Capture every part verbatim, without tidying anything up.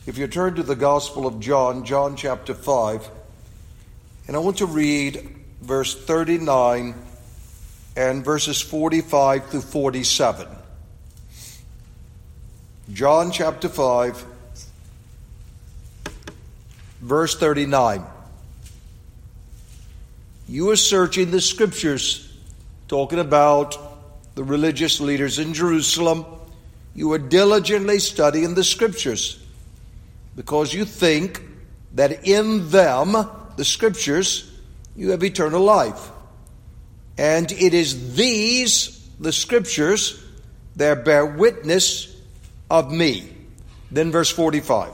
If you turn to the Gospel of John, John chapter five, and I want to read verse thirty-nine and verses forty-five through forty-seven. John chapter five, verse thirty-nine. You are searching the scriptures, talking about the religious leaders in Jerusalem. You are diligently studying the scriptures because you think that in them, the scriptures, you have eternal life. And it is these, the scriptures, that bear witness of me. Then verse forty-five.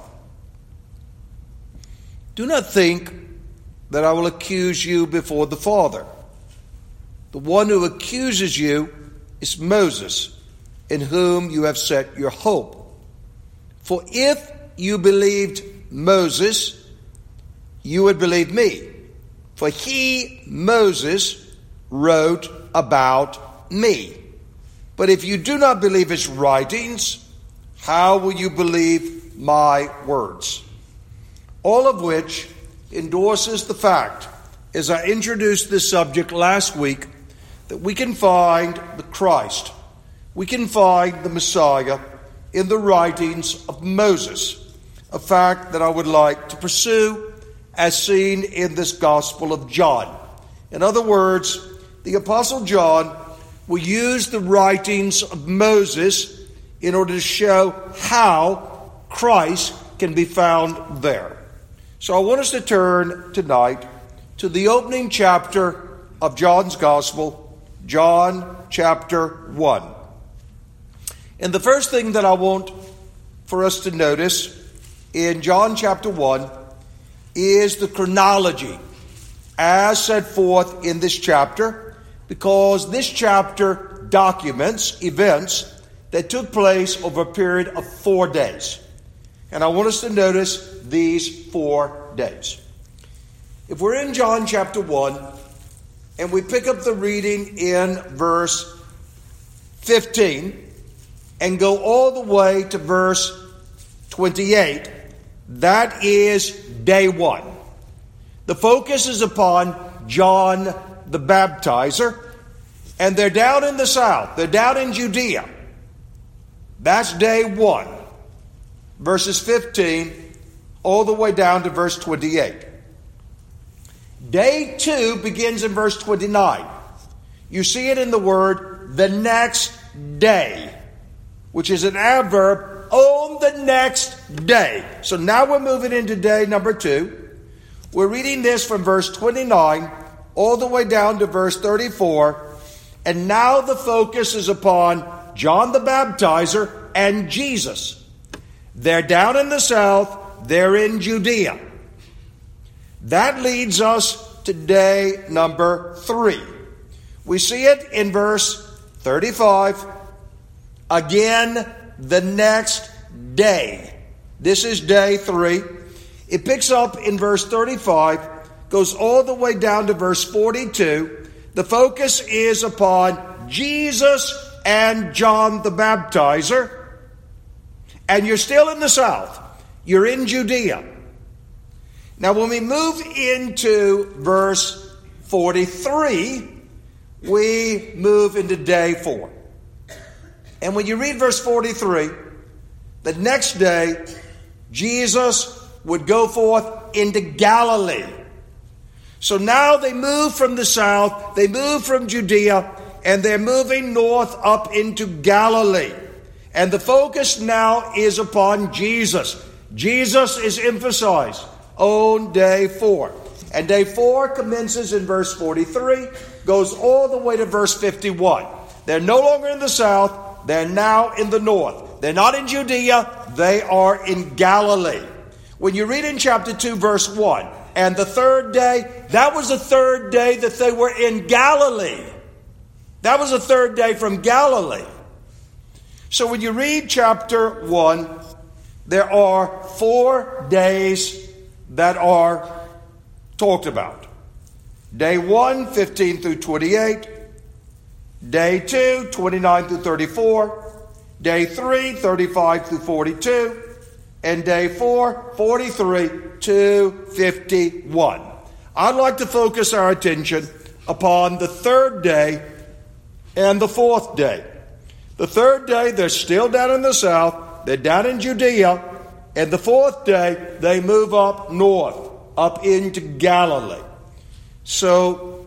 Do not think that I will accuse you before the Father. The one who accuses you is Moses, in whom you have set your hope. For if you believed Moses, you would believe me. For he, Moses, wrote about me. But if you do not believe his writings, how will you believe my words? All of which endorses the fact, as I introduced this subject last week, that we can find the Christ, we can find the Messiah in the writings of Moses, a fact that I would like to pursue as seen in this Gospel of John. In other words, the Apostle John will use the writings of Moses in order to show how Christ can be found there. So I want us to turn tonight to the opening chapter of John's Gospel, John chapter one. And the first thing that I want for us to notice in John chapter one is the chronology as set forth in this chapter, because this chapter documents events that took place over a period of four days. And I want us to notice these four days. If we're in John chapter one and we pick up the reading in verse fifteen and go all the way to verse twenty-eight, that is day one. The focus is upon John the Baptizer, and they're down in the south. They're down in Judea. That's day one. Verses fifteen all the way down to verse twenty-eight. Day two begins in verse twenty-nine. You see it in the word, the next day, which is an adverb, on the next day. So now we're moving into day number two. We're reading this from verse twenty-nine all the way down to verse thirty-four. And now the focus is upon John the Baptizer and Jesus. They're down in the south. They're in Judea. That leads us to day number three. We see it in verse thirty-five. Again, the next day. This is day three. It picks up in verse thirty-five, goes all the way down to verse forty-two. The focus is upon Jesus and John the Baptizer. And you're still in the south. You're in Judea. Now, when we move into verse forty-three, we move into day four. And when you read verse forty-three, the next day, Jesus would go forth into Galilee. So now they move from the south, they move from Judea, and they're moving north up into Galilee. And the focus now is upon Jesus. Jesus is emphasized on day four. And day four commences in verse forty-three, goes all the way to verse fifty-one. They're no longer in the south, they're now in the north. They're not in Judea, they are in Galilee. When you read in chapter two, verse one, and the third day, that was the third day that they were in Galilee. That was the third day from Galilee. So when you read chapter one, there are four days that are talked about. Day one, fifteen through twenty-eight. Day two, twenty-nine through thirty-four. Day three, thirty-five through forty-two. and day four, forty-three to fifty-one. I'd like to focus our attention upon the third day and the fourth day. The third day, they're still down in the south. They're down in Judea. And the fourth day, they move up north, up into Galilee. So,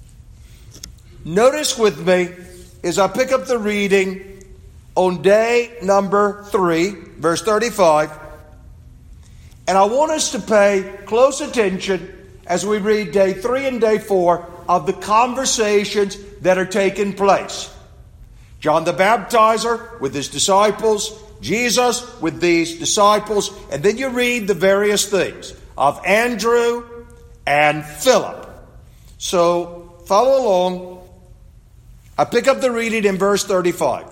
notice with me as I pick up the reading on day number three, verse thirty-five. And I want us to pay close attention as we read day three and day four of the conversations that are taking place. John the Baptizer with his disciples, Jesus with these disciples, and then you read the various things of Andrew and Philip. So follow along. I pick up the reading in verse thirty-five.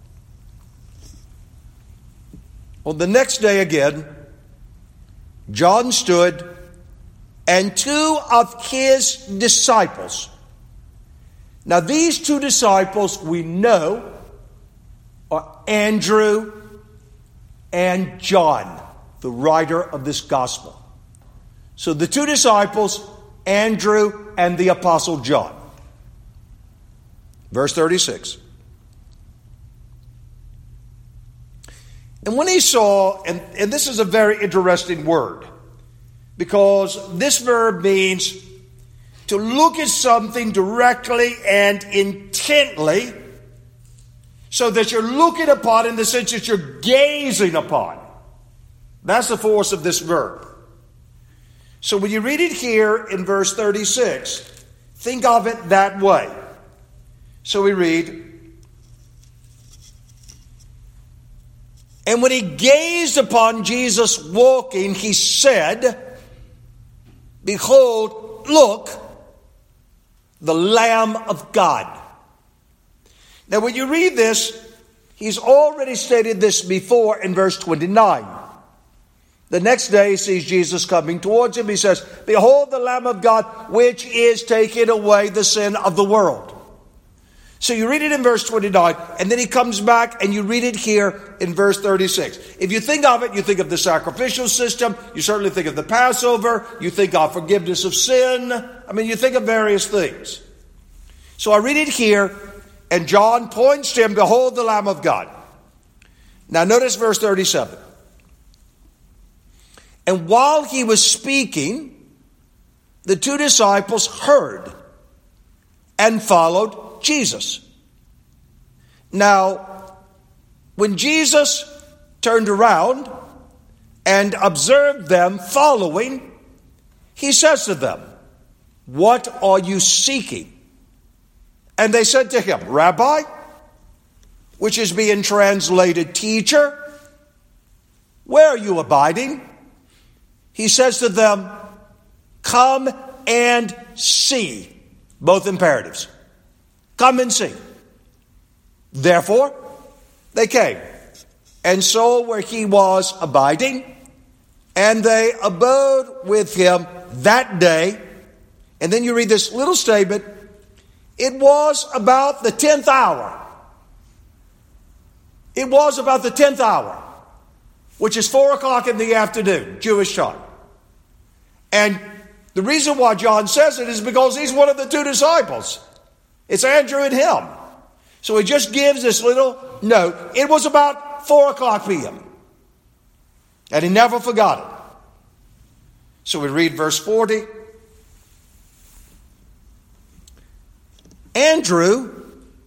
On the next day again, John stood, and two of his disciples. Now these two disciples we know are Andrew and John, the writer of this gospel. So the two disciples, Andrew and the apostle John. Verse thirty-six. And when he saw, and, and this is a very interesting word, because this verb means to look at something directly and intently, so that you're looking upon in the sense that you're gazing upon. That's the force of this verb. So when you read it here in verse thirty-six, think of it that way. So we read, and when he gazed upon Jesus walking, he said, behold, look, the Lamb of God. Now when you read this, he's already stated this before in verse twenty-nine. The next day he sees Jesus coming towards him. He says, behold the Lamb of God, which is taking away the sin of the world. So you read it in verse twenty-nine, and then he comes back and you read it here in verse thirty-six. If you think of it, you think of the sacrificial system. You certainly think of the Passover. You think of forgiveness of sin. I mean, you think of various things. So I read it here, and John points to him, behold the Lamb of God. Now notice verse thirty-seven. And while he was speaking, the two disciples heard and followed Jesus. Now, when Jesus turned around and observed them following, he says to them, what are you seeking? And they said to him, Rabbi, which is being translated teacher, where are you abiding? He says to them, come and see. Both imperatives. Come and see. Therefore, they came and saw where he was abiding, and they abode with him that day. And then you read this little statement. It was about the tenth hour. It was about the tenth hour, which is four o'clock in the afternoon, Jewish time. And the reason why John says it is because he's one of the two disciples. It's Andrew and him. So he just gives this little note. It was about four o'clock p.m. And he never forgot it. So we read verse forty. Andrew,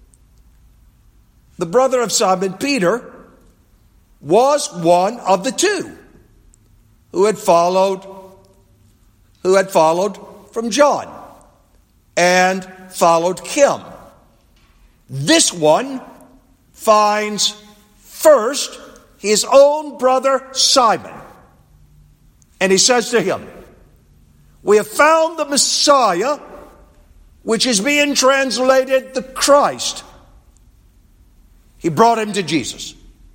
the brother of Simon Peter, was one of the two who had followed, who had followed from John and followed him. This one finds first his own brother Simon. And he says to him, we have found the Messiah, which is being translated the Christ. He brought him to Jesus.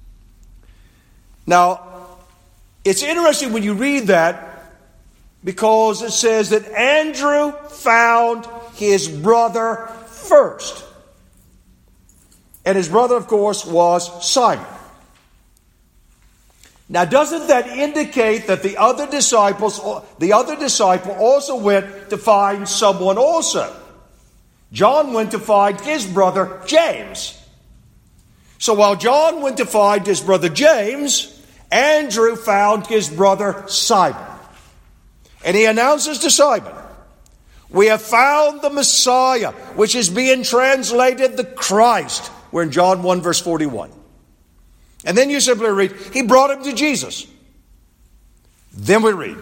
Now, it's interesting when you read that, because it says that Andrew found his brother first. And his brother, of course, was Simon. Now, doesn't that indicate that the other disciples, the other disciple also went to find someone also? John went to find his brother James. So while John went to find his brother James, Andrew found his brother Simon. And he announces to Simon, we have found the Messiah, which is being translated the Christ. We're in John one, verse forty-one. And then you simply read, he brought him to Jesus. Then we read,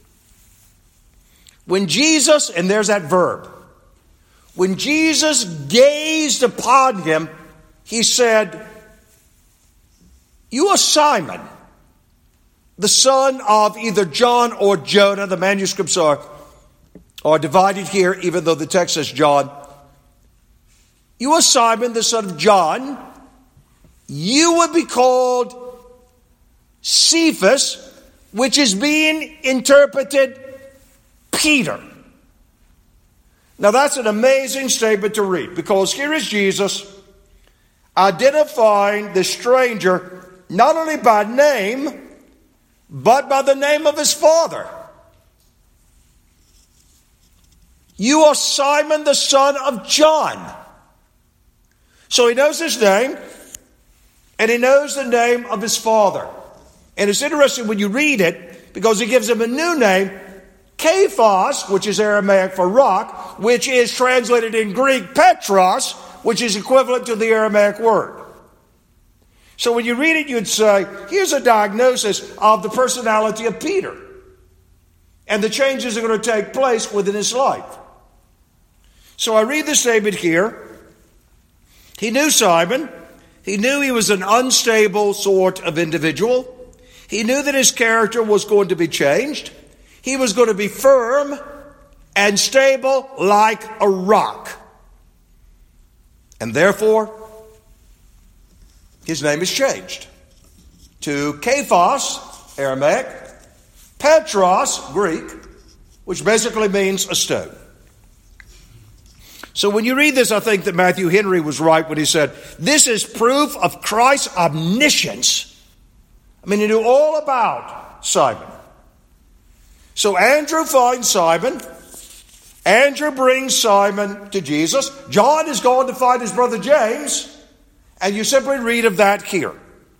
when Jesus, and there's that verb, when Jesus gazed upon him, he said, you are Simon, the son of either John or Jonah. The manuscripts are, are divided here, even though the text says John. You are Simon, the son of John. You would be called Cephas, which is being interpreted Peter. Now that's an amazing statement to read, because here is Jesus identifying the stranger not only by name, but by the name of his father. You are Simon, the son of John. So he knows his name, and he knows the name of his father. And it's interesting when you read it, because he gives him a new name, Cephas, which is Aramaic for rock, which is translated in Greek Petros, which is equivalent to the Aramaic word. So when you read it, you'd say, here's a diagnosis of the personality of Peter and the changes that are going to take place within his life. So I read the statement here. He knew Simon. He knew he was an unstable sort of individual. He knew that his character was going to be changed. He was going to be firm and stable like a rock. And therefore, his name is changed to Cephas, Aramaic, Petros, Greek, which basically means a stone. So when you read this, I think that Matthew Henry was right when he said, this is proof of Christ's omniscience. I mean, he knew all about Simon. So Andrew finds Simon. Andrew brings Simon to Jesus. John is going to find his brother James. And you simply read of that here.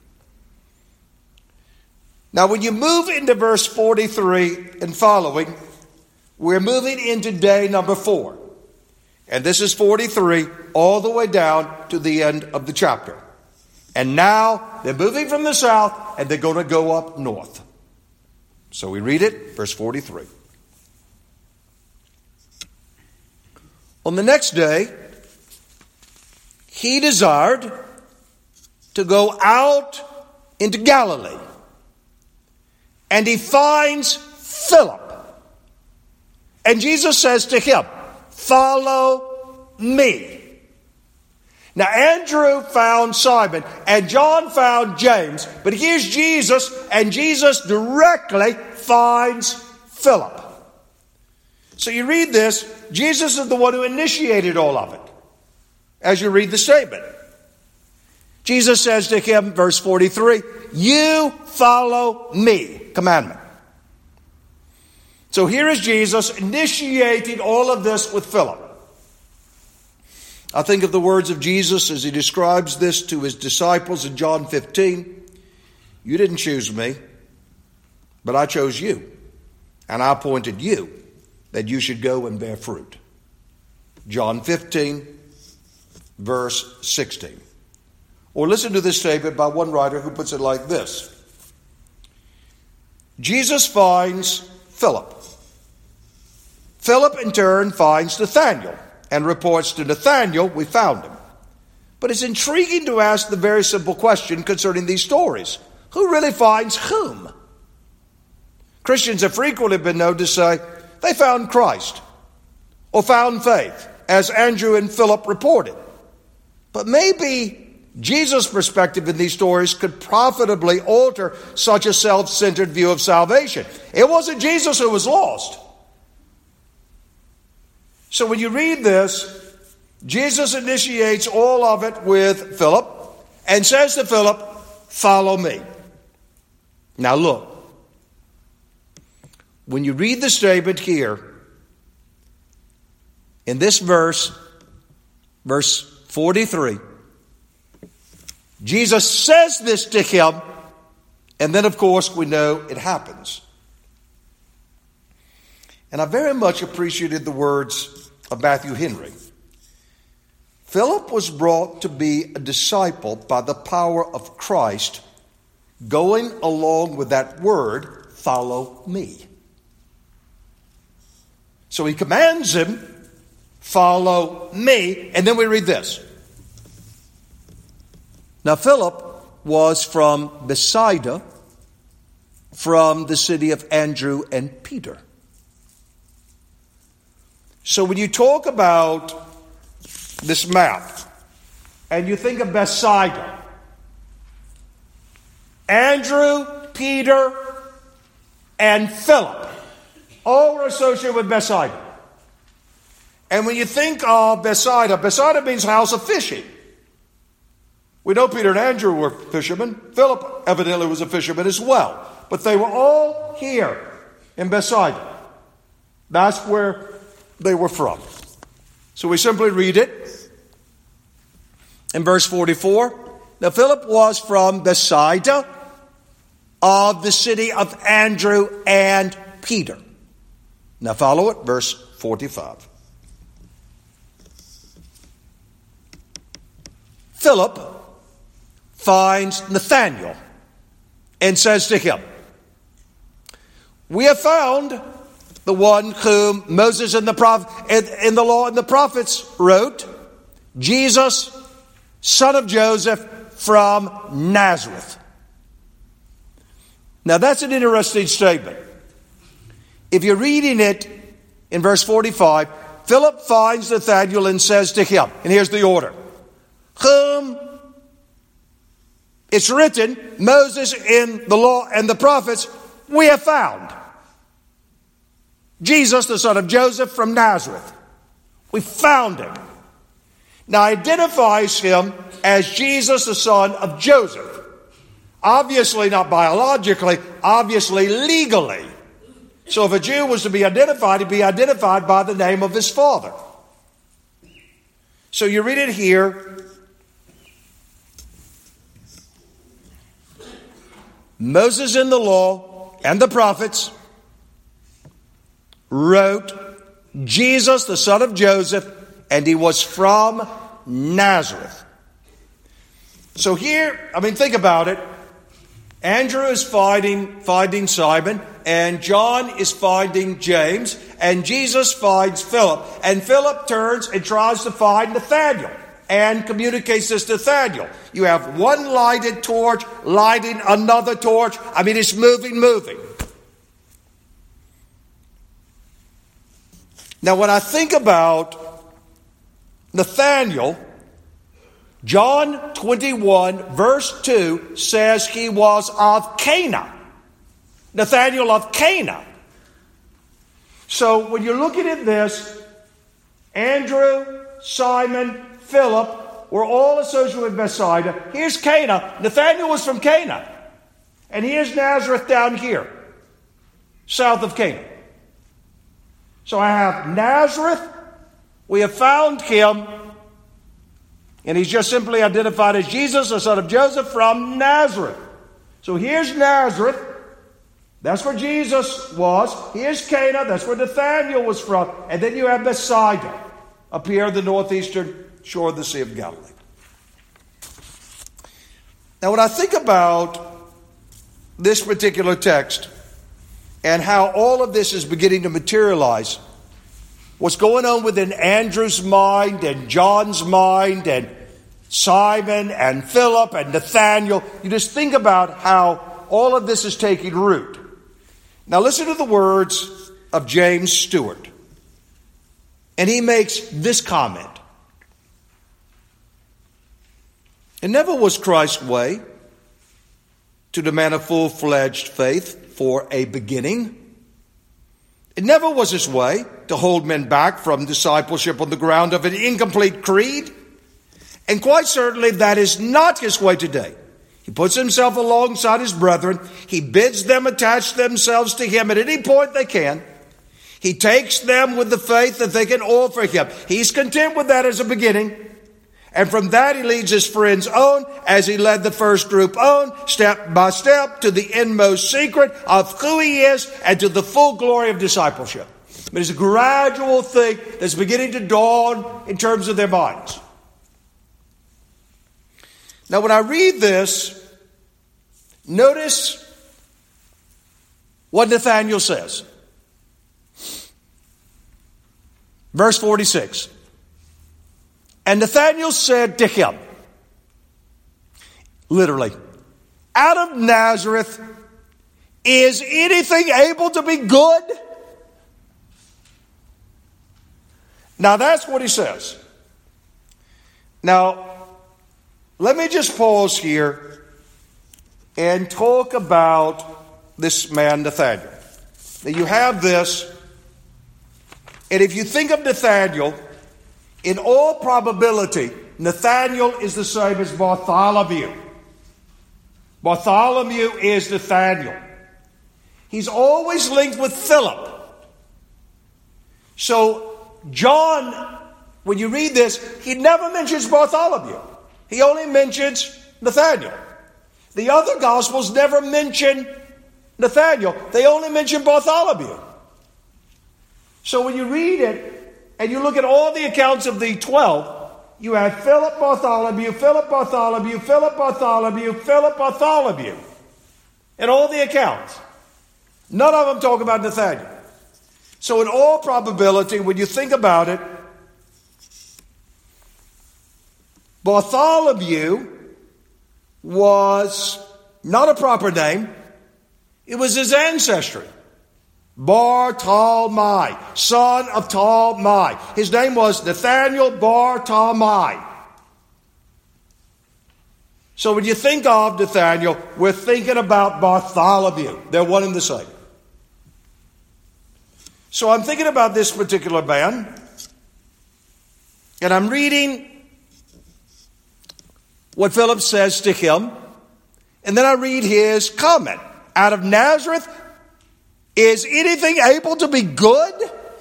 Now, when you move into verse forty-three and following, we're moving into day number four. And this is forty-three all the way down to the end of the chapter. And now they're moving from the south and they're going to go up north. So we read it, verse forty-three. On the next day, he desired to go out into Galilee. And he finds Philip. And Jesus says to him, follow me. Now Andrew found Simon and John found James. But here's Jesus, and Jesus directly finds Philip. So you read this, Jesus is the one who initiated all of it. As you read the statement. Jesus says to him, verse forty-three, you follow me, commandment. So here is Jesus initiating all of this with Philip. I think of the words of Jesus as he describes this to his disciples in John fifteen. You didn't choose me, but I chose you, and I appointed you that you should go and bear fruit. John fifteen, verse sixteen. Or listen to this statement by one writer who puts it like this. Jesus finds Philip. Philip in turn finds Nathanael and reports to Nathanael, we found him. But it's intriguing to ask the very simple question concerning these stories. Who really finds whom? Christians have frequently been known to say they found Christ or found faith, as Andrew and Philip reported. But maybe Jesus' perspective in these stories could profitably alter such a self-centered view of salvation. It wasn't Jesus who was lost. So when you read this, Jesus initiates all of it with Philip and says to Philip, follow me. Now look, when you read the statement here, in this verse, verse forty-three, Jesus says this to him, and then of course we know it happens. And I very much appreciated the words of Matthew Henry. Philip was brought to be a disciple by the power of Christ, going along with that word, follow me. So he commands him, follow me. And then we read this. Now Philip was from Bethsaida, from the city of Andrew and Peter. So when you talk about this map, and you think of Bethsaida, Andrew, Peter, and Philip, all were associated with Bethsaida. And when you think of Bethsaida, Bethsaida means house of fishing. We know Peter and Andrew were fishermen. Philip evidently was a fisherman as well. But they were all here in Bethsaida. That's where they were from. So we simply read it in verse forty-four. Now Philip was from Bethsaida, of the city of Andrew and Peter. Now follow it, verse forty-five. Philip finds Nathanael and says to him, we have found the one whom Moses and the prophet, in the law and the prophets wrote, Jesus, son of Joseph from Nazareth. Now that's an interesting statement. If you're reading it in verse forty-five, Philip finds Nathanael and says to him, and here's the order, whom it's written, Moses in the law and the prophets, we have found. Jesus, the son of Joseph from Nazareth. We found him. Now identifies him as Jesus, the son of Joseph. Obviously not biologically, obviously legally. So if a Jew was to be identified, he'd be identified by the name of his father. So you read it here. Moses in the law and the prophets wrote, Jesus, the son of Joseph, and he was from Nazareth. So here, I mean, think about it. Andrew is finding, finding Simon, and John is finding James, and Jesus finds Philip. And Philip turns and tries to find Nathanael and communicates this to Nathanael. You have one lighted torch lighting another torch. I mean, it's moving, moving. Now, when I think about Nathanael, John twenty-one, verse two says he was of Cana. Nathanael of Cana. So when you're looking at this, Andrew, Simon, Philip were all associated with Bethsaida. Here's Cana. Nathanael was from Cana. And here's Nazareth down here, south of Cana. So I have Nazareth. We have found him. And he's just simply identified as Jesus, the son of Joseph from Nazareth. So here's Nazareth. That's where Jesus was. Here's Cana. That's where Nathanael was from. And then you have Bethsaida up here on the northeastern shore of the Sea of Galilee. Now when I think about this particular text and how all of this is beginning to materialize, what's going on within Andrew's mind and John's mind and Simon and Philip and Nathanael, you just think about how all of this is taking root. Now listen to the words of James Stewart. And he makes this comment. It never was Christ's way to demand a full-fledged faith for a beginning. It never was his way to hold men back from discipleship on the ground of an incomplete creed. And quite certainly that is not his way today. He puts himself alongside his brethren. He bids them attach themselves to him at any point they can. He takes them with the faith that they can offer him. He's content with that as a beginning. And from that he leads his friends on, as he led the first group on, step by step, to the inmost secret of who he is and to the full glory of discipleship. But it's a gradual thing that's beginning to dawn in terms of their minds. Now, when I read this, notice what Nathanael says. Verse forty-six. And Nathanael said to him, literally, out of Nazareth, is anything able to be good? Now that's what he says. Now, let me just pause here and talk about this man Nathanael. Now you have this, and if you think of Nathanael, in all probability, Nathanael is the same as Bartholomew. Bartholomew is Nathanael. He's always linked with Philip. So John, when you read this, he never mentions Bartholomew. He only mentions Nathanael. The other Gospels never mention Nathanael. They only mention Bartholomew. So when you read it, and you look at all the accounts of the twelve, you have Philip Bartholomew, Philip Bartholomew, Philip Bartholomew, Philip Bartholomew. In all the accounts. None of them talk about Nathanael. So in all probability, when you think about it, Bartholomew was not a proper name. It was his ancestry. Bartalmai, son of Talmai. His name was Nathanael Bartalmai. So when you think of Nathanael, we're thinking about Bartholomew. They're one and the same. So I'm thinking about this particular man, and I'm reading what Philip says to him, and then I read his comment. Out of Nazareth, is anything able to be good?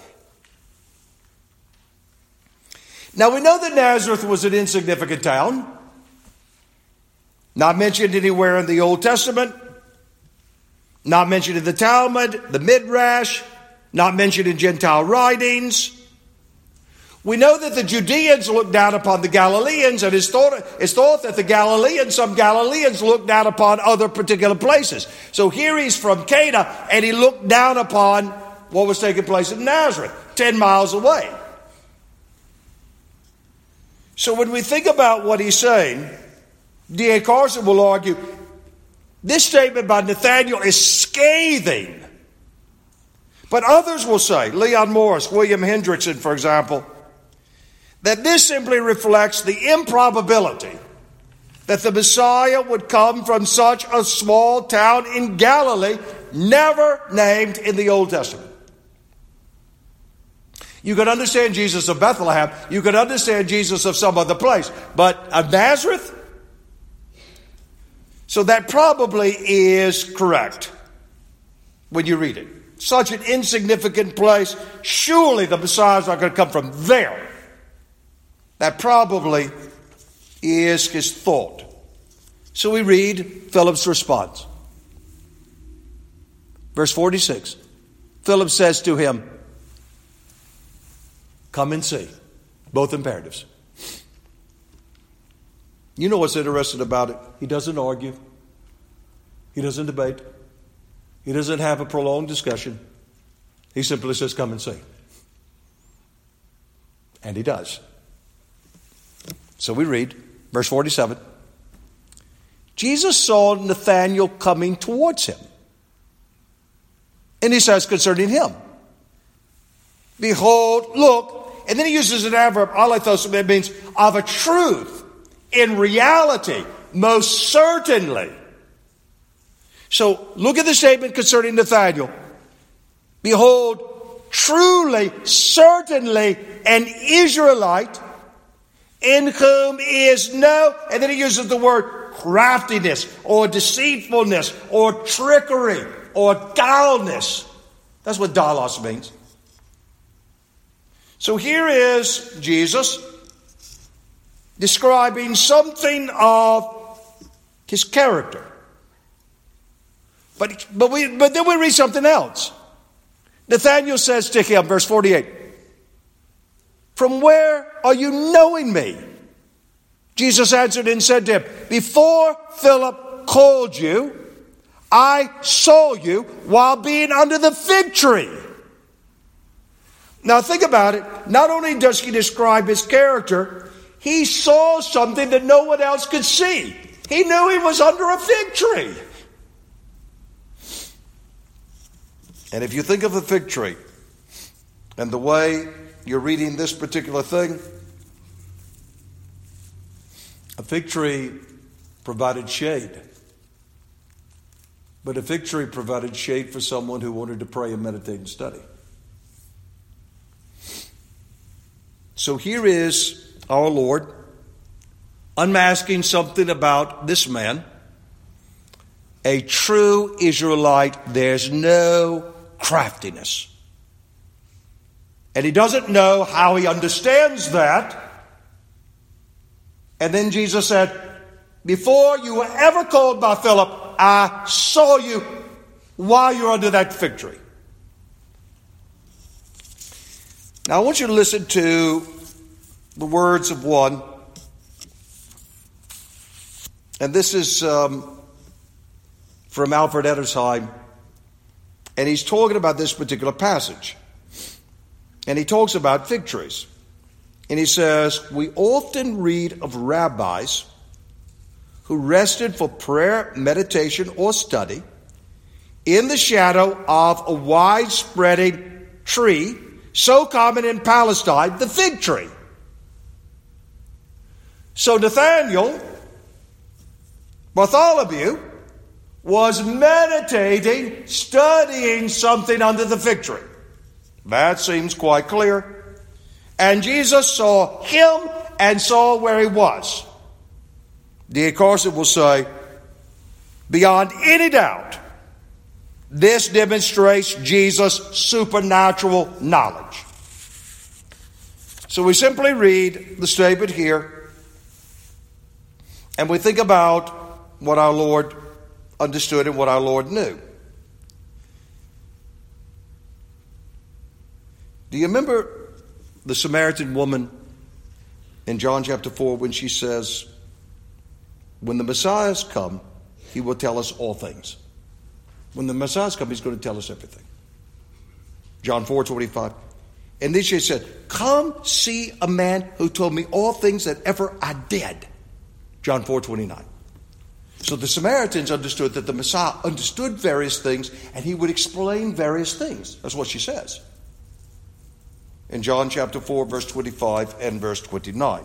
Now we know that Nazareth was an insignificant town, not mentioned anywhere in the Old Testament, not mentioned in the Talmud, the Midrash, not mentioned in Gentile writings. We know that the Judeans looked down upon the Galileans, and it's thought, it's thought that the Galileans, some Galileans looked down upon other particular places. So here he's from Cana, and he looked down upon what was taking place in Nazareth, ten miles away. So when we think about what he's saying, D A Carson will argue, this statement by Nathanael is scathing. But others will say, Leon Morris, William Hendrickson, for example, that this simply reflects the improbability that the Messiah would come from such a small town in Galilee, never named in the Old Testament. You could understand Jesus of Bethlehem. You could understand Jesus of some other place. But of Nazareth? So that probably is correct when you read it. Such an insignificant place. Surely the Messiah's not going to come from there. That probably is his thought. So we read Philip's response. Verse forty-six. Philip says to him, come and see. Both imperatives. You know what's interesting about it? He doesn't argue. He doesn't debate. He doesn't have a prolonged discussion. He simply says, come and see. And he does. So we read, verse forty-seven. Jesus saw Nathanael coming towards him. And he says concerning him, behold, look, and then he uses an adverb, alethos, that means of a truth, in reality, most certainly. So look at the statement concerning Nathanael. Behold, truly, certainly, an Israelite, in whom is no, and then he uses the word craftiness or deceitfulness or trickery or guileless. That's what dalos means. So here is Jesus describing something of his character. But, but, we, but then we read something else. Nathanael says to him, verse forty-eight, "From where are you knowing me?" Jesus answered and said to him, "Before Philip called you, I saw you while being under the fig tree." Now think about it. Not only does he describe his character, he saw something that no one else could see. He knew he was under a fig tree. And if you think of a fig tree and the way you're reading this particular thing, a fig tree provided shade. But a fig tree provided shade for someone who wanted to pray and meditate and study. So here is our Lord unmasking something about this man. A true Israelite, there's no craftiness. And he doesn't know how he understands that. And then Jesus said, "Before you were ever called by Philip, I saw you while you're under that fig tree." Now I want you to listen to the words of one. And this is um, from Alfred Edersheim. And he's talking about this particular passage. And he talks about fig trees. And he says, "We often read of rabbis who rested for prayer, meditation, or study in the shadow of a wide-spreading tree, so common in Palestine, the fig tree." So Nathanael, Bartholomew, was meditating, studying something under the fig tree. That seems quite clear. And Jesus saw him and saw where he was. D A Carson will say, beyond any doubt, this demonstrates Jesus' supernatural knowledge. So we simply read the statement here, and we think about what our Lord understood and what our Lord knew. Do you remember the Samaritan woman in John chapter four when she says, "When the Messiah's come, he will tell us all things." When the Messiah's come, he's going to tell us everything. John four twenty-five. And then she said, "Come see a man who told me all things that ever I did." John four twenty-nine. So the Samaritans understood that the Messiah understood various things and he would explain various things. That's what she says. In John chapter four, verse twenty-five and verse twenty-nine.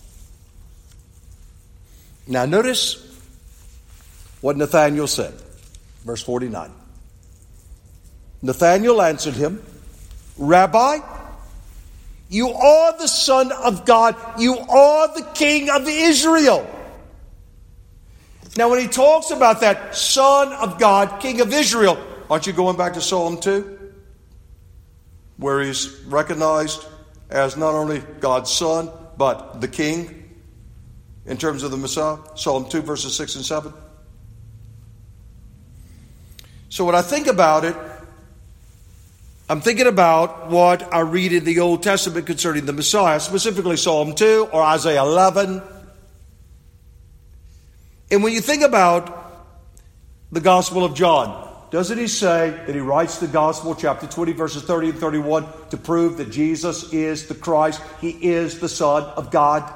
Now notice what Nathanael said. Verse forty-nine. Nathanael answered him, "Rabbi, you are the Son of God. You are the King of Israel." Now when he talks about that Son of God, King of Israel, aren't you going back to Psalm two? Where he's recognized as not only God's Son, but the King in terms of the Messiah. Psalm two, verses six and seven. So when I think about it, I'm thinking about what I read in the Old Testament concerning the Messiah, specifically Psalm two or Isaiah eleven. And when you think about the Gospel of John, doesn't he say that he writes the Gospel, chapter twenty, verses thirty and thirty-one, to prove that Jesus is the Christ, he is the Son of God?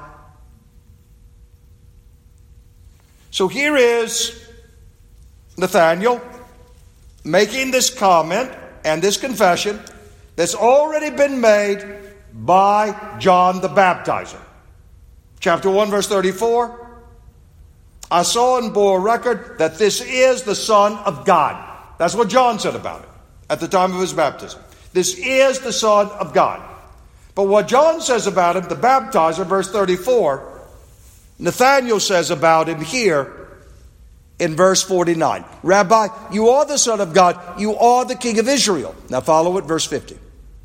So here is Nathanael making this comment and this confession that's already been made by John the Baptizer. Chapter one, verse thirty-four. "I saw and bore record that this is the Son of God." That's what John said about it at the time of his baptism. This is the Son of God. But what John says about him, the baptizer, verse thirty-four, Nathanael says about him here in verse forty-nine, Rabbi, you are the Son of God, you are the King of Israel. Now follow it, verse fifty.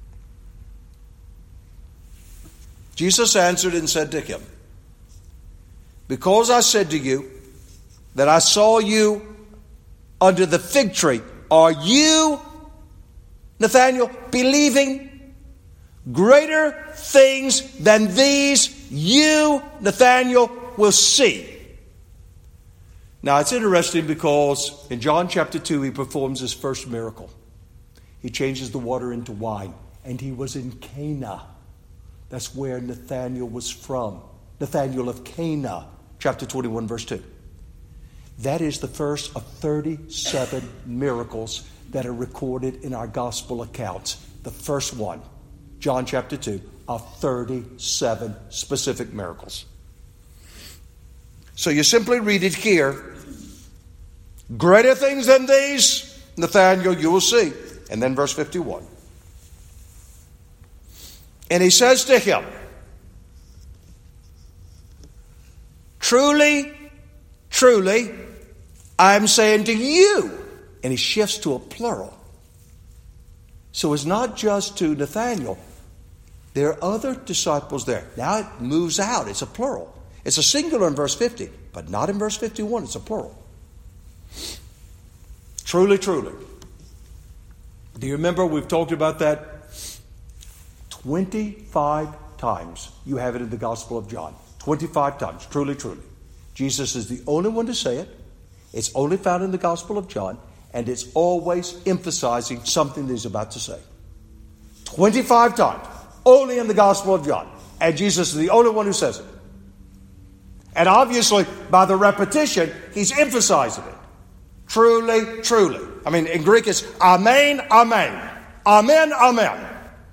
Jesus answered and said to him, because I said to you that I saw you under the fig tree, are you, Nathanael, believing? Greater things than these you, Nathanael, will see. Now it's interesting because in John chapter two he performs his first miracle. He changes the water into wine, and he was in Cana. That's where Nathanael was from. Nathanael of Cana, chapter twenty-one, verse two. That is the first of thirty-seven miracles that are recorded in our gospel accounts. The first one, John chapter two, of thirty-seven specific miracles. So you simply read it here. Greater things than these, Nathanael, you will see. And then verse fifty-one. And he says to him, truly, truly, I'm saying to you. And he shifts to a plural. So it's not just to Nathanael. There are other disciples there. Now it moves out. It's a plural. It's a singular in verse fifty, but not in verse fifty-one. It's a plural. Truly, truly. Do you remember we've talked about that twenty-five times? You have it in the Gospel of John. twenty-five times. Truly, truly. Jesus is the only one to say it. It's only found in the Gospel of John, and it's always emphasizing something that he's about to say. twenty-five times. Only in the Gospel of John. And Jesus is the only one who says it. And obviously, by the repetition, he's emphasizing it. Truly, truly. I mean, in Greek it's amen, amen. Amen, amen.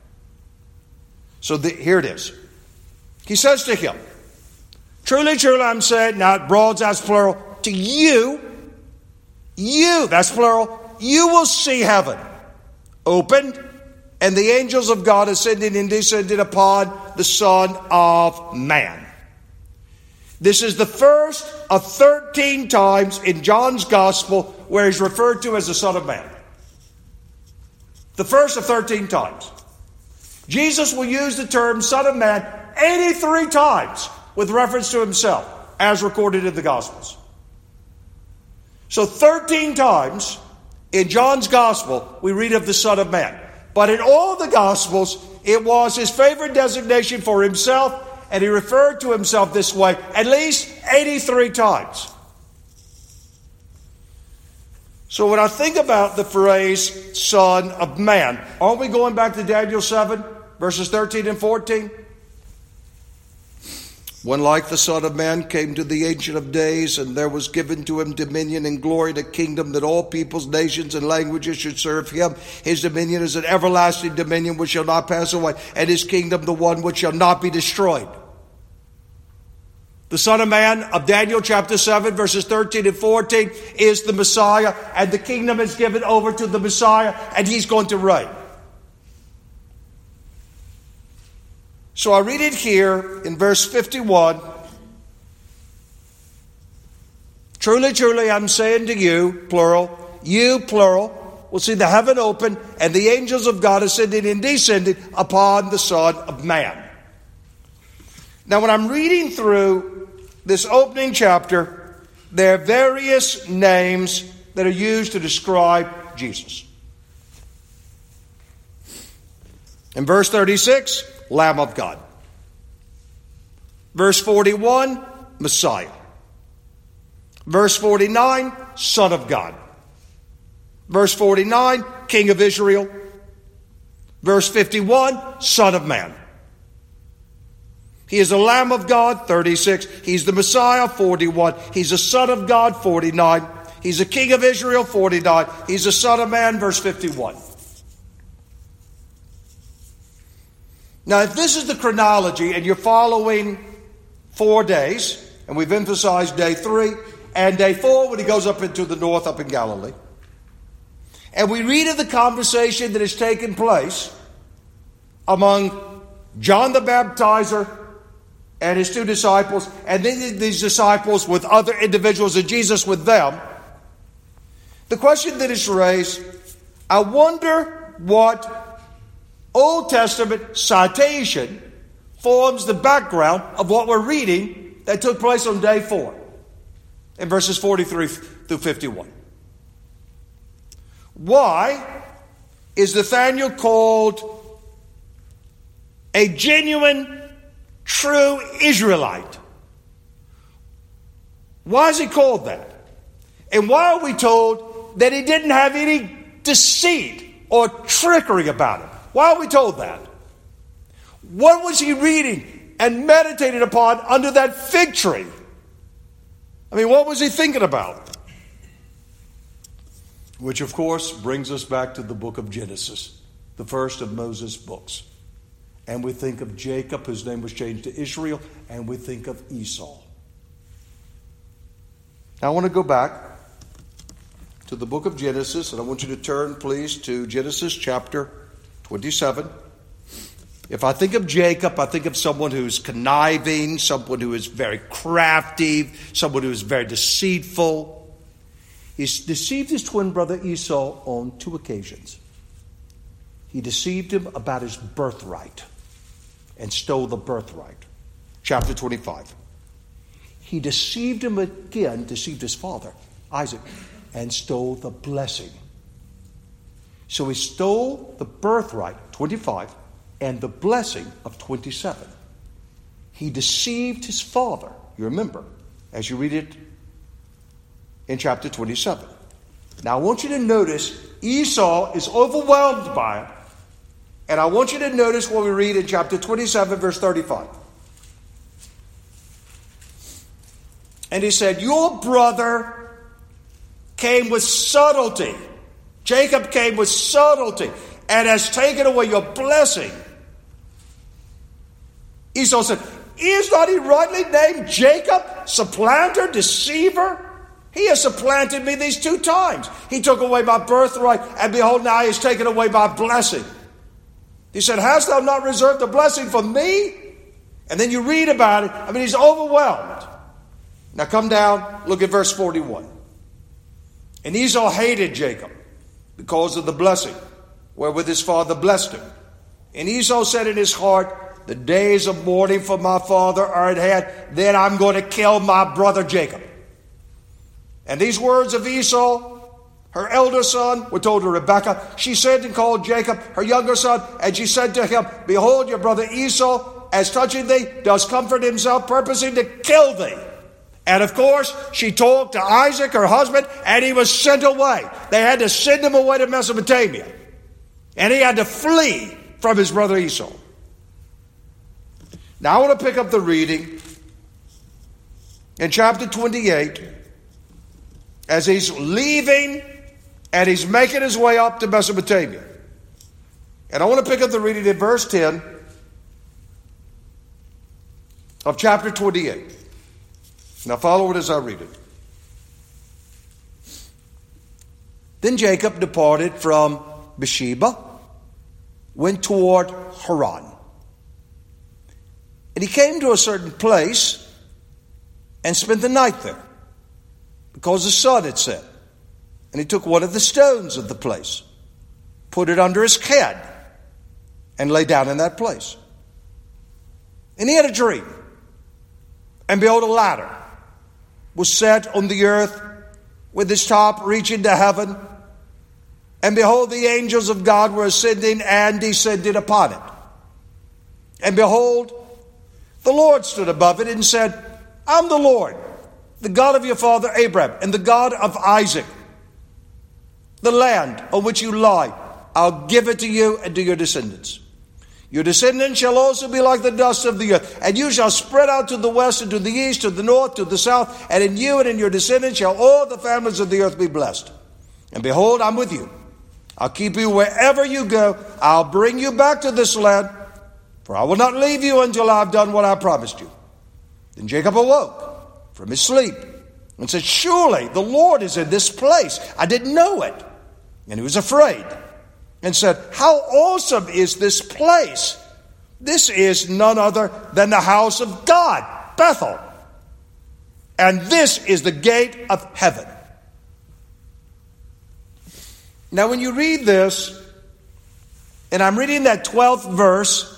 So the, here it is. He says to him, truly, truly, I'm saying, now it broadens out plural, to you, you, that's plural, you will see heaven opened, and the angels of God ascending and descending upon the Son of Man. This is the first of thirteen times in John's Gospel where he's referred to as the Son of Man. The first of thirteen times. Jesus will use the term Son of Man eighty-three times with reference to himself, as recorded in the Gospels. So thirteen times in John's Gospel we read of the Son of Man. But in all the Gospels, it was his favorite designation for himself, and he referred to himself this way at least eighty-three times. So when I think about the phrase Son of Man, aren't we going back to Daniel seven, verses thirteen and fourteen? When like the Son of Man came to the Ancient of Days, and there was given to him dominion and glory and a kingdom that all peoples, nations, and languages should serve him. His dominion is an everlasting dominion which shall not pass away, and his kingdom the one which shall not be destroyed. The Son of Man of Daniel chapter seven, verses thirteen and fourteen is the Messiah, and the kingdom is given over to the Messiah, and he's going to reign. So I read it here in verse fifty-one. Truly, truly, I'm saying to you, plural, you, plural, will see the heaven open and the angels of God ascending and descending upon the Son of Man. Now, when I'm reading through this opening chapter, there are various names that are used to describe Jesus. In verse thirty-six, Lamb of God. Verse forty-one, Messiah. Verse forty-nine, Son of God. Verse forty-nine, King of Israel. Verse fifty-one, Son of Man. He is the Lamb of God, thirty-six. He's the Messiah, forty-one. He's the Son of God, forty-nine. He's the King of Israel, forty-nine. He's the Son of Man, verse fifty-one. Now, if this is the chronology and you're following four days, and we've emphasized day three and day four when he goes up into the north, up in Galilee, and we read of the conversation that has taken place among John the Baptizer and his two disciples, and then these disciples with other individuals and Jesus with them, the question that is raised, I wonder what Old Testament citation forms the background of what we're reading that took place on day four in verses forty-three through fifty-one. Why is Nathanael called a genuine, true Israelite? Why is he called that? And why are we told that he didn't have any deceit or trickery about it? Why are we told that? What was he reading and meditating upon under that fig tree? I mean, what was he thinking about? Which, of course, brings us back to the book of Genesis, the first of Moses' books. And we think of Jacob, whose name was changed to Israel, and we think of Esau. Now, I want to go back to the book of Genesis, and I want you to turn, please, to Genesis chapter twenty-seven. If I think of Jacob, I think of someone who's conniving, someone who is very crafty, someone who is very deceitful. He's deceived his twin brother Esau on two occasions. He deceived him about his birthright and stole the birthright. Chapter twenty-five. He deceived him again, deceived his father, Isaac, and stole the blessing. So he stole the birthright, twenty-five, and the blessing of twenty-seven. He deceived his father, you remember, as you read it in chapter twenty-seven. Now I want you to notice Esau is overwhelmed by it. And I want you to notice what we read in chapter twenty-seven, verse thirty-five. And he said, your brother came with subtlety. Jacob came with subtlety and has taken away your blessing. Esau said, is not he rightly named Jacob, supplanter, deceiver? He has supplanted me these two times. He took away my birthright, and behold, now he has taken away my blessing. He said, hast thou not reserved the blessing for me? And then you read about it. I mean, he's overwhelmed. Now come down, look at verse forty-one. And Esau hated Jacob because of the blessing wherewith his father blessed him. And Esau said in his heart, the days of mourning for my father are at hand. Then I'm going to kill my brother Jacob. And these words of Esau, her elder son, were told to Rebekah. She sent and called Jacob, her younger son, and she said to him, behold, your brother Esau, as touching thee, does comfort himself, purposing to kill thee. And of course, she talked to Isaac, her husband, and he was sent away. They had to send him away to Mesopotamia. And he had to flee from his brother Esau. Now I want to pick up the reading in chapter twenty-eight as he's leaving and he's making his way up to Mesopotamia. And I want to pick up the reading in verse ten of chapter twenty-eight. Now follow it as I read it. Then Jacob departed from Beersheba, went toward Haran. And he came to a certain place and spent the night there, because the sun had set. And he took one of the stones of the place, put it under his head, and lay down in that place. And he had a dream. And behold, a ladder was set on the earth with its top reaching to heaven. And behold, the angels of God were ascending and descending upon it. And behold, the Lord stood above it and said, I'm the Lord, the God of your father Abraham, and the God of Isaac. The land on which you lie, I'll give it to you and to your descendants. Your descendants shall also be like the dust of the earth, and you shall spread out to the west and to the east, to the north, to the south, and in you and in your descendants shall all the families of the earth be blessed. And behold, I'm with you. I'll keep you wherever you go. I'll bring you back to this land, for I will not leave you until I've done what I promised you. Then Jacob awoke from his sleep and said, surely the Lord is in this place. I didn't know it. And he was afraid and said, how awesome is this place? This is none other than the house of God, Bethel. And this is the gate of heaven. Now when you read this, and I'm reading that twelfth verse,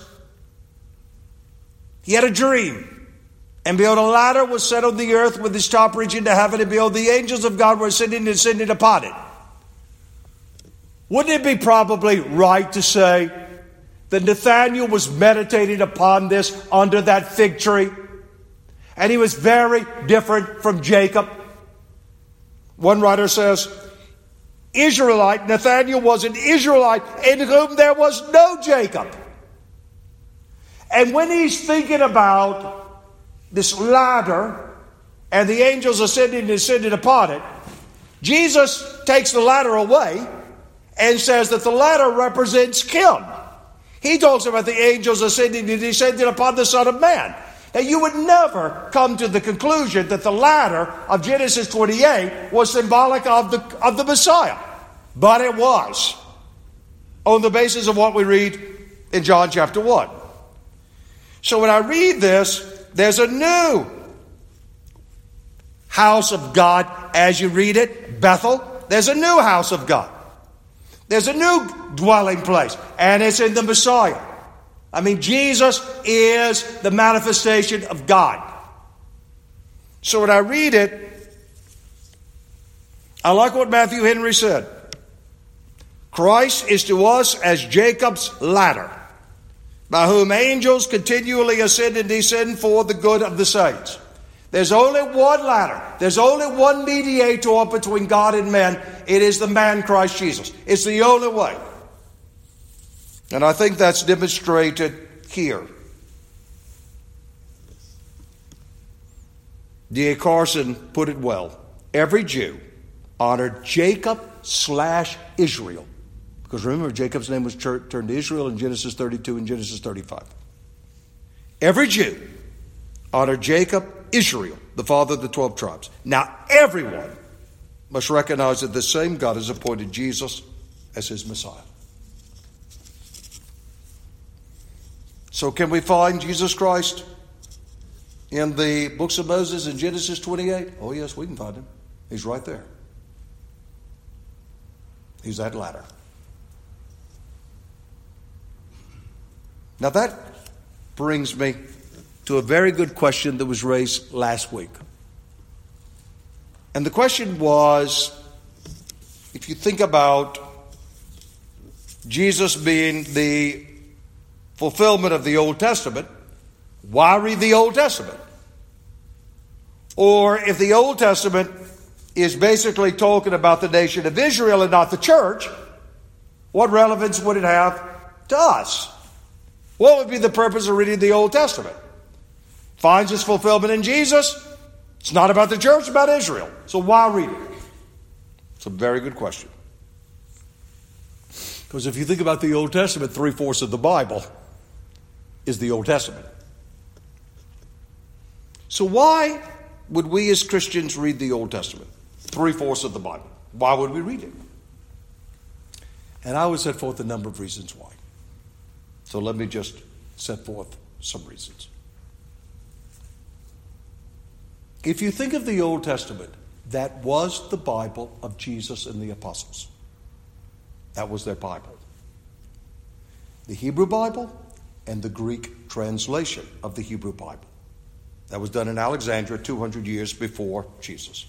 he had a dream. And behold, a ladder was set on the earth with its top reaching to heaven, and behold, the angels of God were sitting and descending upon it. Wouldn't it be probably right to say that Nathanael was meditating upon this under that fig tree? And he was very different from Jacob. One writer says, Israelite, Nathanael was an Israelite in whom there was no Jacob. And when he's thinking about this ladder and the angels ascending and descending upon it, Jesus takes the ladder away and says that the ladder represents Kim. He talks about the angels ascending and descending upon the Son of Man. Now you would never come to the conclusion that the ladder of Genesis twenty-eight was symbolic of the, of the Messiah. But it was, on the basis of what we read in John chapter one. So when I read this, there's a new house of God as you read it, Bethel. There's a new house of God. There's a new dwelling place, and it's in the Messiah. I mean, Jesus is the manifestation of God. So when I read it, I like what Matthew Henry said. Christ is to us as Jacob's ladder, by whom angels continually ascend and descend for the good of the saints. There's only one ladder. There's only one mediator between God and men. It is the man Christ Jesus. It's the only way. And I think that's demonstrated here. D A Carson put it well. Every Jew honored Jacob slash Israel. Because remember, Jacob's name was turned to Israel in Genesis thirty-two and Genesis thirty-five. Every Jew honored Jacob, Israel, the father of the twelve tribes. Now everyone must recognize that the same God has appointed Jesus as his Messiah. So can we find Jesus Christ in the books of Moses in Genesis twenty-eight? Oh yes, we can find him. He's right there. He's that ladder. Now that brings me to a very good question that was raised last week. And the question was, if you think about Jesus being the fulfillment of the Old Testament, why read the Old Testament? Or if the Old Testament is basically talking about the nation of Israel and not the church, what relevance would it have to us? What would be the purpose of reading the Old Testament? Finds its fulfillment in Jesus. It's not about the church, it's about Israel. So why read it? It's a very good question. Because if you think about the Old Testament, three-fourths of the Bible is the Old Testament. So why would we as Christians read the Old Testament? Three-fourths of the Bible. Why would we read it? And I would set forth a number of reasons why. So let me just set forth some reasons. If you think of the Old Testament, that was the Bible of Jesus and the apostles. That was their Bible. The Hebrew Bible and the Greek translation of the Hebrew Bible. That was done in Alexandria two hundred years before Jesus.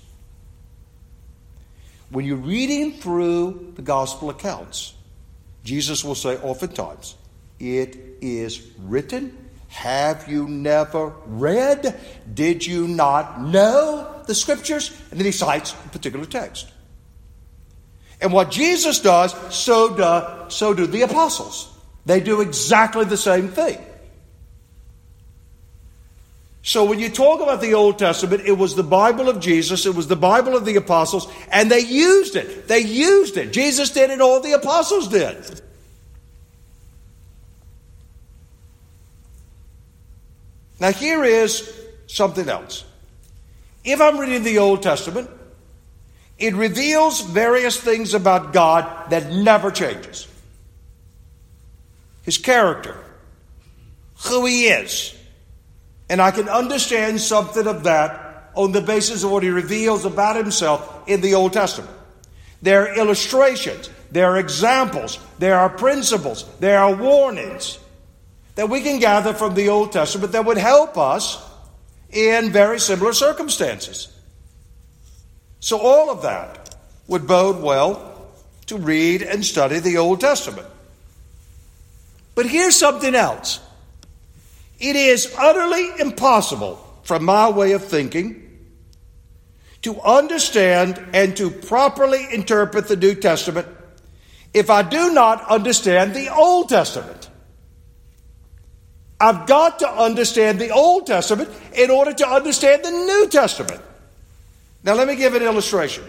When you're reading through the gospel accounts, Jesus will say oftentimes, "It is written." Have you never read? Did you not know the scriptures? And then he cites a particular text. And what Jesus does, so do, so do the apostles. They do exactly the same thing. So when you talk about the Old Testament, it was the Bible of Jesus, it was the Bible of the apostles, and they used it. They used it. Jesus did it, all the apostles did. Now here is something else. If I'm reading the Old Testament, it reveals various things about God that never changes. His character, who he is. And I can understand something of that on the basis of what he reveals about himself in the Old Testament. There are illustrations, there are examples, there are principles, there are warnings that we can gather from the Old Testament that would help us in very similar circumstances. So all of that would bode well to read and study the Old Testament. But here's something else. It is utterly impossible, from my way of thinking, to understand and to properly interpret the New Testament if I do not understand the Old Testament. I've got to understand the Old Testament in order to understand the New Testament. Now let me give an illustration.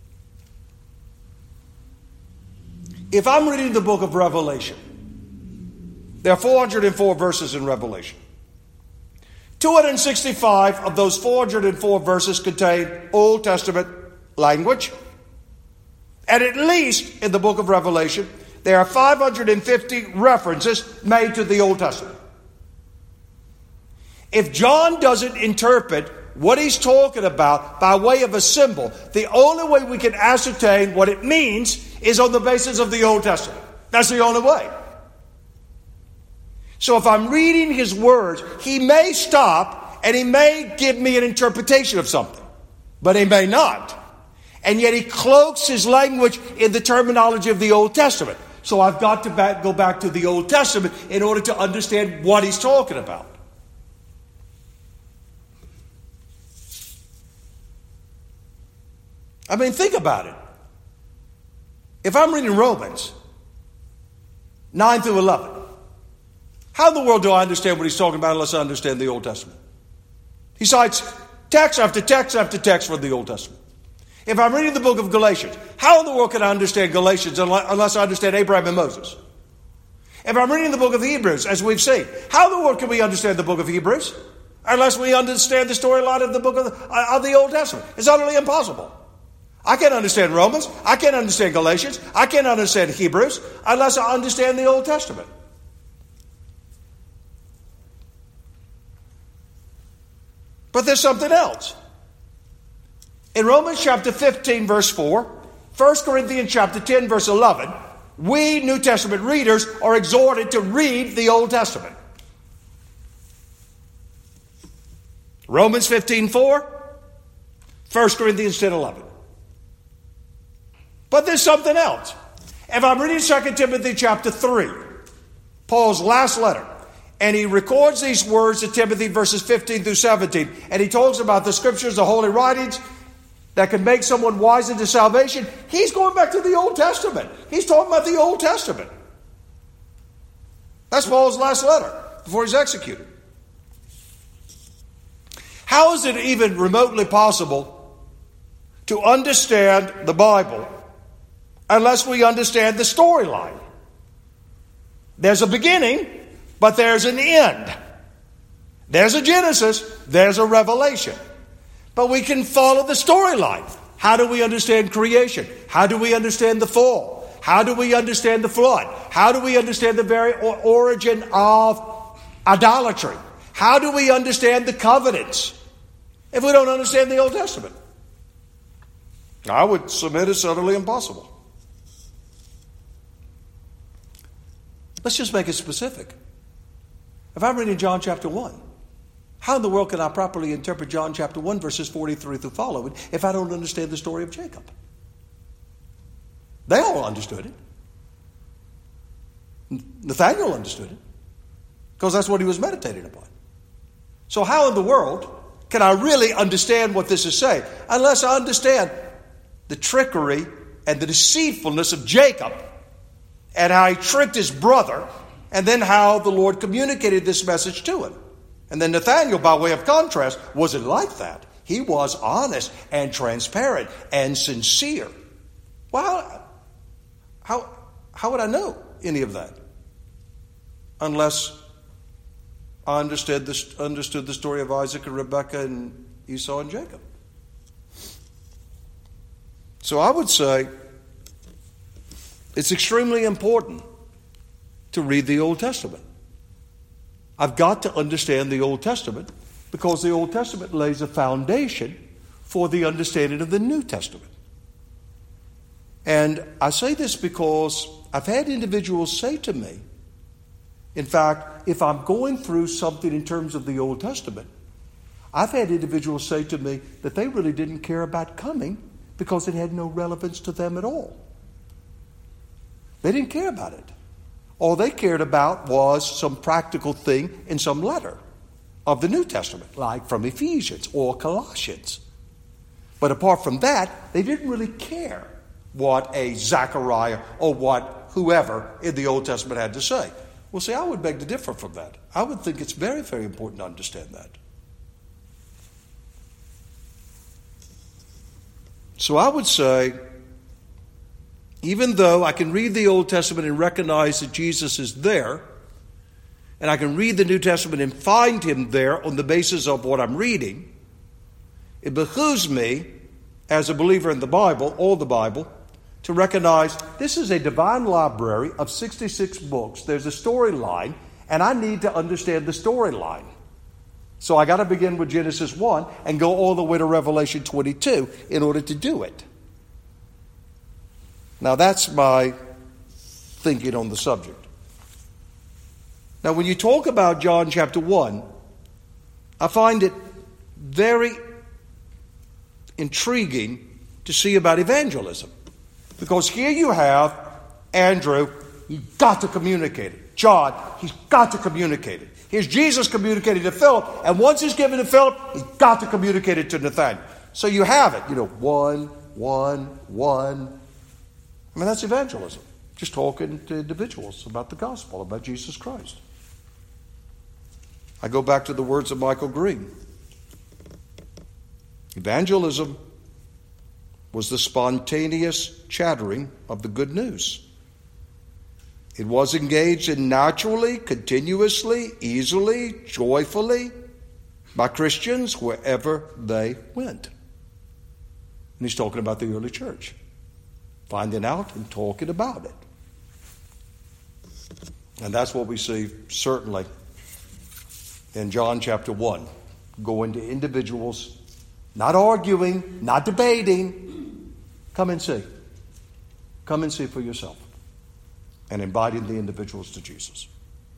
If I'm reading the book of Revelation, there are four hundred four verses in Revelation. two hundred sixty-five of those four hundred four verses contain Old Testament language. And at least in the book of Revelation, there are five hundred fifty references made to the Old Testament. If John doesn't interpret what he's talking about by way of a symbol, the only way we can ascertain what it means is on the basis of the Old Testament. That's the only way. So if I'm reading his words, he may stop and he may give me an interpretation of something, but he may not. And yet he cloaks his language in the terminology of the Old Testament. So I've got to back, go back to the Old Testament in order to understand what he's talking about. I mean, think about it. If I'm reading Romans nine through eleven, how in the world do I understand what he's talking about unless I understand the Old Testament? He cites text after text after text from the Old Testament. If I'm reading the book of Galatians, how in the world can I understand Galatians unless I understand Abraham and Moses? If I'm reading the book of Hebrews, as we've seen, how in the world can we understand the book of Hebrews unless we understand the storyline of the book of the, uh, of the Old Testament? It's utterly impossible. I can't understand Romans. I can't understand Galatians. I can't understand Hebrews unless I understand the Old Testament. But there's something else. In Romans chapter fifteen, verse four, First Corinthians chapter ten, verse eleven, we New Testament readers are exhorted to read the Old Testament. Romans fifteen, four, First Corinthians ten, eleven. But there's something else. If I'm reading Second Timothy chapter three, Paul's last letter, and he records these words to Timothy, verses fifteen through seventeen, and he talks about the scriptures, the holy writings that can make someone wise into salvation, he's going back to the Old Testament. He's talking about the Old Testament. That's Paul's last letter before he's executed. How is it even remotely possible to understand the Bible unless we understand the storyline? There's a beginning, but there's an end. There's a Genesis, there's a Revelation. But we can follow the storyline. How do we understand creation? How do we understand the fall? How do we understand the flood? How do we understand the very origin of idolatry? How do we understand the covenants if we don't understand the Old Testament? I would submit it's utterly impossible. Let's just make it specific. If I'm reading John chapter one, how in the world can I properly interpret John chapter one, verses forty-three through following, if I don't understand the story of Jacob? They all understood it. Nathaniel understood it, because that's what he was meditating upon. So how in the world can I really understand what this is saying unless I understand the trickery and the deceitfulness of Jacob and how he tricked his brother, and then how the Lord communicated this message to him? And then Nathaniel, by way of contrast, wasn't like that. He was honest and transparent and sincere. Well, how, how would I know any of that unless I understood the, understood the story of Isaac and Rebekah and Esau and Jacob? So I would say it's extremely important to read the Old Testament. I've got to understand the Old Testament, because the Old Testament lays a foundation for the understanding of the New Testament. And I say this because I've had individuals say to me, in fact, if I'm going through something in terms of the Old Testament, I've had individuals say to me that they really didn't care about coming because it had no relevance to them at all. They didn't care about it. All they cared about was some practical thing in some letter of the New Testament, like from Ephesians or Colossians. But apart from that, they didn't really care what a Zechariah or what whoever in the Old Testament had to say. Well, see, I would beg to differ from that. I would think it's very, very important to understand that. So I would say, even though I can read the Old Testament and recognize that Jesus is there, and I can read the New Testament and find him there on the basis of what I'm reading, it behooves me, as a believer in the Bible, all the Bible, to recognize this is a divine library of sixty-six books. There's a storyline, and I need to understand the storyline. So I got to begin with Genesis one and go all the way to Revelation twenty-two in order to do it. Now that's my thinking on the subject. Now when you talk about John chapter one, I find it very intriguing to see about evangelism. Because here you have Andrew, he's got to communicate it. John, he's got to communicate it. Here's Jesus communicating to Philip, and once he's given to Philip, he's got to communicate it to Nathanael. So you have it, you know, one, one, one. I mean, that's evangelism. Just talking to individuals about the gospel, about Jesus Christ. I go back to the words of Michael Green. Evangelism was the spontaneous chattering of the good news. It was engaged in naturally, continuously, easily, joyfully by Christians wherever they went. And he's talking about the early church, finding out and talking about it. And that's what we see certainly in John chapter one, going to individuals, not arguing, not debating. Come and see. Come and see for yourself. And inviting the individuals to Jesus.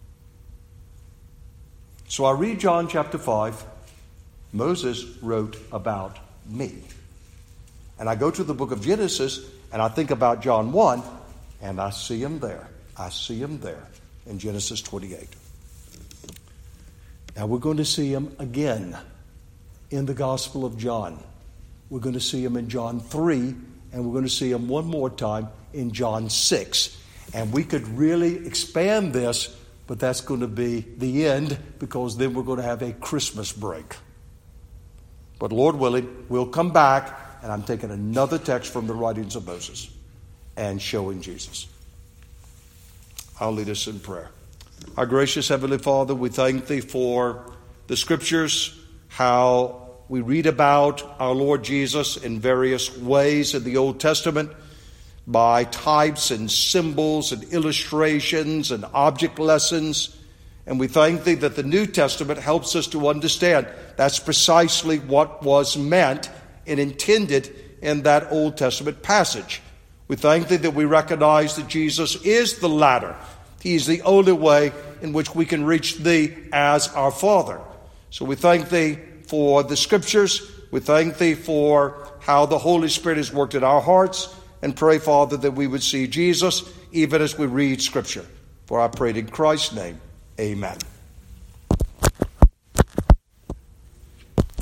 So I read John chapter five. Moses wrote about me. And I go to the book of Genesis and I think about John one and I see him there. I see him there in Genesis twenty-eight. Now we're going to see him again in the Gospel of John. We're going to see him in John three, and we're going to see him one more time in John six. And we could really expand this, but that's going to be the end, because then we're going to have a Christmas break. But Lord willing, we'll come back, and I'm taking another text from the writings of Moses and showing Jesus. I'll lead us in prayer. Our gracious Heavenly Father, we thank Thee for the Scriptures, how we read about our Lord Jesus in various ways in the Old Testament, by types and symbols and illustrations and object lessons. And we thank Thee that the New Testament helps us to understand that's precisely what was meant and intended in that Old Testament passage. We thank Thee that we recognize that Jesus is the ladder. He is the only way in which we can reach Thee as our Father. So we thank Thee for the Scriptures. We thank Thee for how the Holy Spirit has worked in our hearts, and pray, Father, that we would see Jesus even as we read Scripture. For I pray in Christ's name, amen.